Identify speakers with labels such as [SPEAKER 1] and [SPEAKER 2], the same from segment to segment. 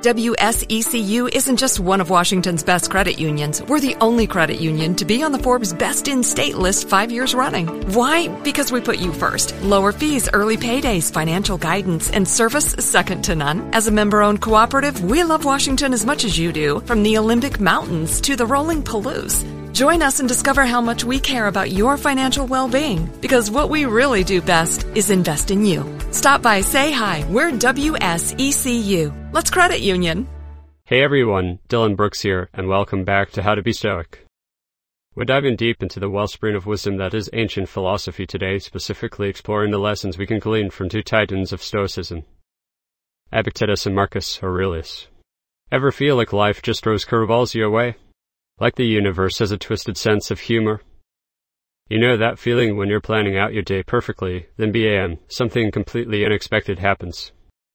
[SPEAKER 1] WSECU isn't just one of Washington's best credit unions. We're the only credit union to be on the Forbes Best in State list 5 years running. Why? Because we put you first. Lower fees, early paydays, financial guidance, and service second to none. As a member-owned cooperative, we love Washington as much as you do, from the Olympic Mountains to the rolling Palouse. Join us and discover how much we care about your financial well-being, because what we really do best is invest in you. Stop by, say hi. We're WSECU. Let's credit union.
[SPEAKER 2] Hey everyone, Dylan Brooks here, and welcome back to How to Be Stoic. We're diving deep into the wellspring of wisdom that is ancient philosophy today, specifically exploring the lessons we can glean from two titans of Stoicism, Epictetus and Marcus Aurelius. Ever feel like life just throws curveballs your way? Like the universe has a twisted sense of humor? You know that feeling when you're planning out your day perfectly, then bam, something completely unexpected happens.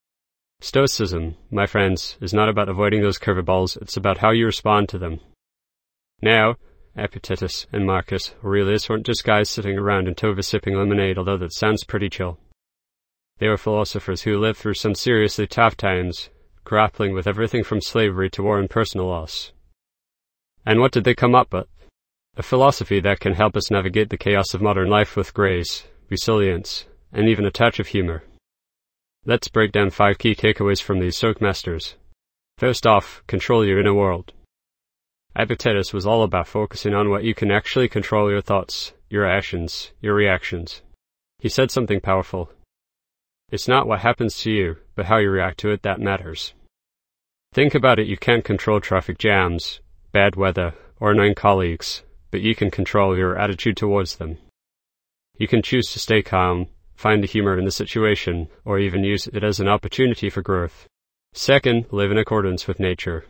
[SPEAKER 2] Stoicism, my friends, is not about avoiding those curveballs, it's about how you respond to them. Now, Epictetus and Marcus Aurelius weren't just guys sitting around in toga sipping lemonade, although that sounds pretty chill. They were philosophers who lived through some seriously tough times, grappling with everything from slavery to war and personal loss. And what did they come up with? A philosophy that can help us navigate the chaos of modern life with grace, resilience, and even a touch of humor. Let's break down 5 key takeaways from these Stoic masters. First off, control your inner world. Epictetus was all about focusing on what you can actually control: your thoughts, your actions, your reactions. He said something powerful. It's not what happens to you, but how you react to it that matters. Think about it, you can't control traffic jams, bad weather, or annoying colleagues, but you can control your attitude towards them. You can choose to stay calm, find the humor in the situation, or even use it as an opportunity for growth. Second, live in accordance with nature.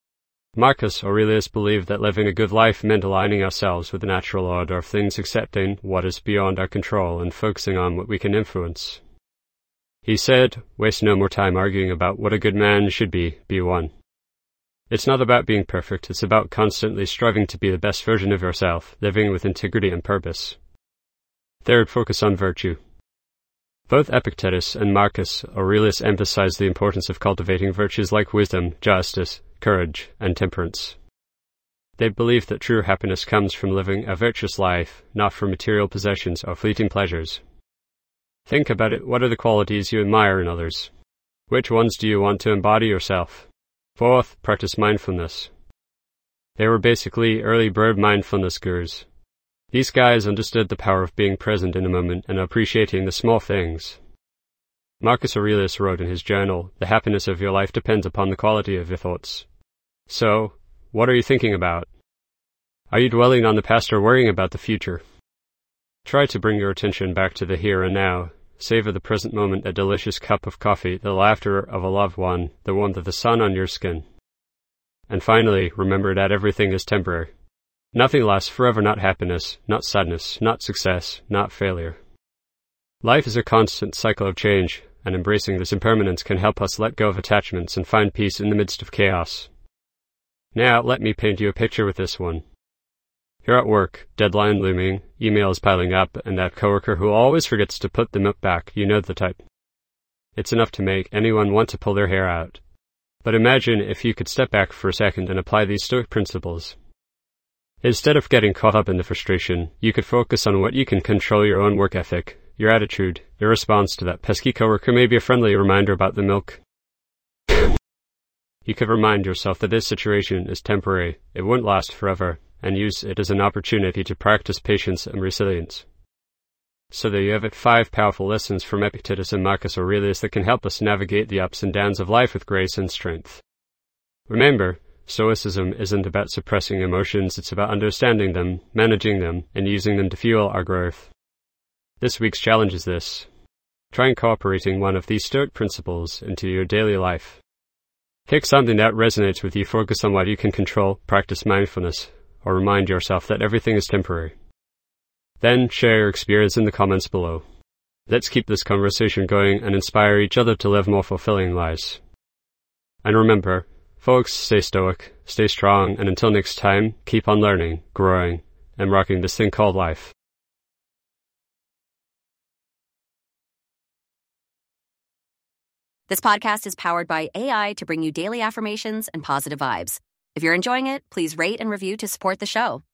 [SPEAKER 2] Marcus Aurelius believed that living a good life meant aligning ourselves with the natural order of things, accepting what is beyond our control and focusing on what we can influence. He said, waste no more time arguing about what a good man should be one. It's not about being perfect, it's about constantly striving to be the best version of yourself, living with integrity and purpose. Third, focus on virtue. Both Epictetus and Marcus Aurelius emphasized the importance of cultivating virtues like wisdom, justice, courage, and temperance. They believed that true happiness comes from living a virtuous life, not from material possessions or fleeting pleasures. Think about it, what are the qualities you admire in others? Which ones do you want to embody yourself? Fourth, practice mindfulness. They were basically early bird mindfulness gurus. These guys understood the power of being present in a moment and appreciating the small things. Marcus Aurelius wrote in his journal, "The happiness of your life depends upon the quality of your thoughts." So, what are you thinking about? Are you dwelling on the past or worrying about the future? Try to bring your attention back to the here and now. Savor the present moment, a delicious cup of coffee, the laughter of a loved one, the warmth of the sun on your skin. And finally, remember that everything is temporary. Nothing lasts forever, not happiness, not sadness, not success, not failure. Life is a constant cycle of change, and embracing this impermanence can help us let go of attachments and find peace in the midst of chaos. Now, let me paint you a picture with this one. You're at work, deadline looming, emails piling up, and that coworker who always forgets to put the milk back, you know the type. It's enough to make anyone want to pull their hair out. But imagine if you could step back for a second and apply these Stoic principles. Instead of getting caught up in the frustration, you could focus on what you can control: your own work ethic, your attitude, your response to that pesky coworker, maybe a friendly reminder about the milk. You could remind yourself that this situation is temporary, it won't last forever, and use it as an opportunity to practice patience and resilience. So there you have it, 5 powerful lessons from Epictetus and Marcus Aurelius that can help us navigate the ups and downs of life with grace and strength. Remember, Stoicism isn't about suppressing emotions, it's about understanding them, managing them, and using them to fuel our growth. This week's challenge is this. Try incorporating one of these Stoic principles into your daily life. Pick something that resonates with you, focus on what you can control, practice mindfulness, or remind yourself that everything is temporary. Then share your experience in the comments below. Let's keep this conversation going and inspire each other to live more fulfilling lives. And remember, folks, stay stoic, stay strong, and until next time, keep on learning, growing, and rocking this thing called life.
[SPEAKER 3] This podcast is powered by AI to bring you daily affirmations and positive vibes. If you're enjoying it, please rate and review to support the show.